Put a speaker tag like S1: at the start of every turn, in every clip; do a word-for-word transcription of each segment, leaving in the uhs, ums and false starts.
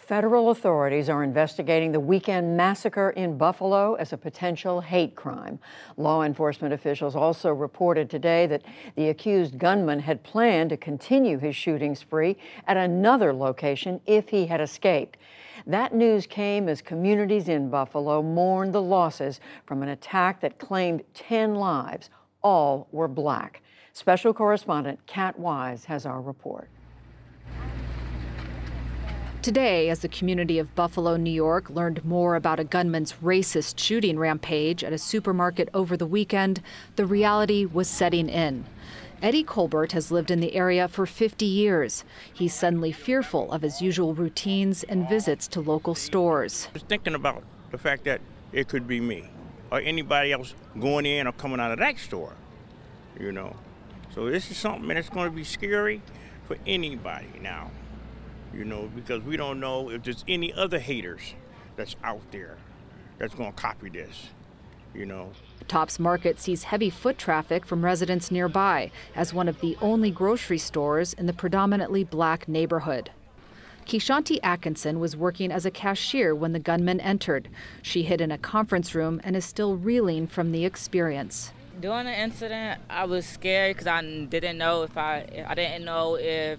S1: Federal authorities are investigating the weekend massacre in Buffalo as a potential hate crime. Law enforcement officials also reported today that the accused gunman had planned to continue his shooting spree at another location if he had escaped. That news came as communities in Buffalo mourned the losses from an attack that claimed ten lives. All were Black. Special correspondent Kat Wise has our report.
S2: Today, as the community of Buffalo, New York learned more about a gunman's racist shooting rampage at a supermarket over the weekend, the reality was setting in. Eddie Colbert has lived in the area for fifty years. He's suddenly fearful of his usual routines and visits to local stores.
S3: I was thinking about the fact that it could be me or anybody else going in or coming out of that store, you know. So this is something that's going to be scary for anybody now. You know, because we don't know if there's any other haters that's out there that's going to copy this, you know.
S2: Tops Market sees heavy foot traffic from residents nearby as one of the only grocery stores in the predominantly Black neighborhood. Keishanti Atkinson was working as a cashier when the gunman entered. She hid in a conference room and is still reeling from the experience.
S4: During the incident, I was scared because I didn't know if I, I didn't know if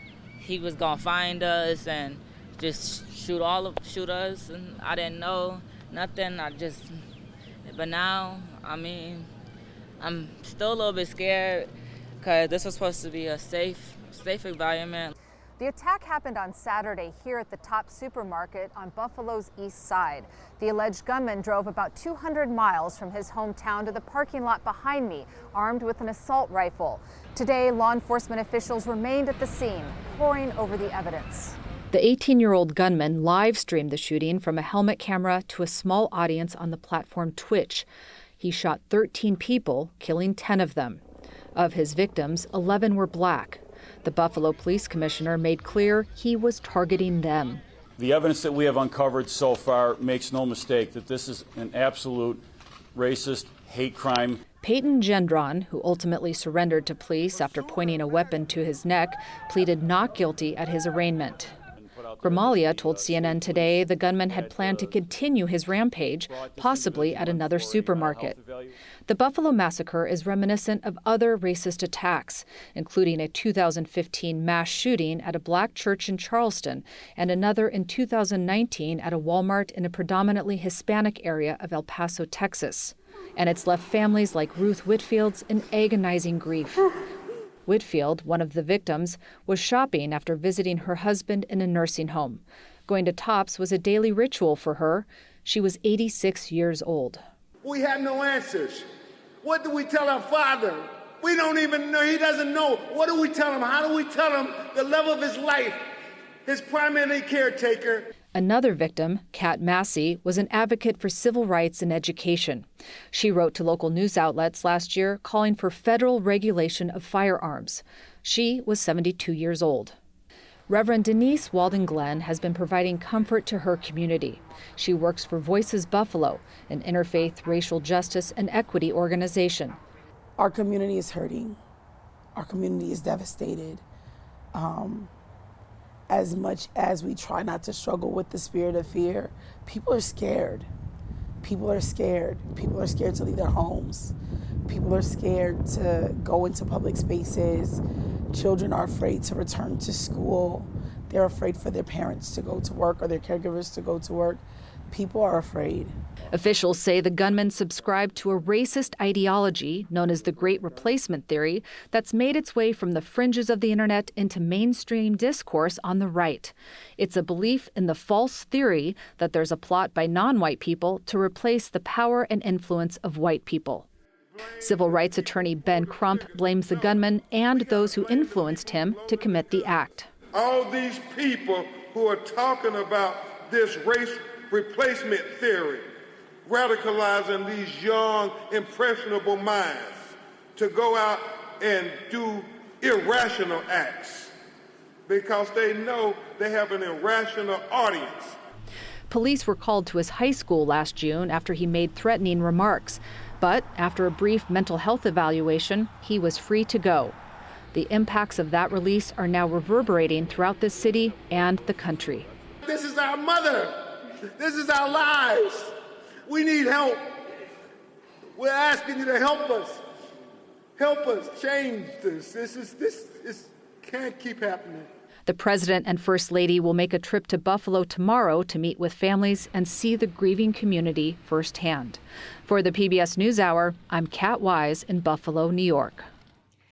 S4: he was gonna find us and just shoot all of shoot us, and I didn't know nothing. I just, but now, I mean, I'm still a little bit scared because this was supposed to be a safe, safe environment.
S5: The attack happened on Saturday here at the Tops Supermarket on Buffalo's east side. The alleged gunman drove about two hundred miles from his hometown to the parking lot behind me, armed with an assault rifle. Today, law enforcement officials remained at the scene, poring over the evidence.
S2: The eighteen-year-old gunman live-streamed the shooting from a helmet camera to a small audience on the platform Twitch. He shot thirteen people, killing ten of them. Of his victims, eleven were Black. The Buffalo Police Commissioner made clear he was targeting them.
S6: The evidence that we have uncovered so far makes no mistake that this is an absolute racist hate crime.
S2: Peyton Gendron, who ultimately surrendered to police after pointing a weapon to his neck, pleaded not guilty at his arraignment. Gramalia told C N N today the gunman had planned to continue his rampage, possibly at another supermarket. The Buffalo massacre is reminiscent of other racist attacks, including a two thousand fifteen mass shooting at a Black church in Charleston and another in two thousand nineteen at a Walmart in a predominantly Hispanic area of El Paso, Texas. And it's left families like Ruth Whitfield's in agonizing grief. Whitfield, one of the victims, was shopping after visiting her husband in a nursing home. Going to Tops was a daily ritual for her. She was eighty-six years old.
S7: We have no answers. What do we tell our father? We don't even know. He doesn't know. What do we tell him? How do we tell him the level of his life, his primary caretaker?
S2: Another victim, Kat Massey, was an advocate for civil rights and education. She wrote to local news outlets last year calling for federal regulation of firearms. She was seventy-two years old. Reverend Denise Walden Glenn has been providing comfort to her community. She works for Voices Buffalo, an interfaith racial justice and equity organization.
S8: Our community is hurting. Our community is devastated. Um, as much as we try not to struggle with the spirit of fear, people are scared. People are scared. People are scared to leave their homes. People are scared to go into public spaces. Children are afraid to return to school. They're afraid for their parents to go to work or their caregivers to go to work. People are afraid.
S2: Officials say the gunman subscribed to a racist ideology known as the Great Replacement Theory that's made its way from the fringes of the internet into mainstream discourse on the right. It's a belief in the false theory that there's a plot by non-white people to replace the power and influence of white people. Civil rights attorney Ben Crump blames the gunman and those who influenced him to commit the act.
S7: All these people who are talking about this race replacement theory, radicalizing these young, impressionable minds to go out and do irrational acts because they know they have an irrational audience.
S2: Police were called to his high school last June after he made threatening remarks. But after a brief mental health evaluation, he was free to go. The impacts of that release are now reverberating throughout the city and the country.
S7: This is our mother. This is our lives. We need help. We're asking you to help us. Help us change this. This is this is can't keep happening.
S2: The president and first lady will make a trip to Buffalo tomorrow to meet with families and see the grieving community firsthand. For the P B S NewsHour, I'm Kat Wise in Buffalo, New York.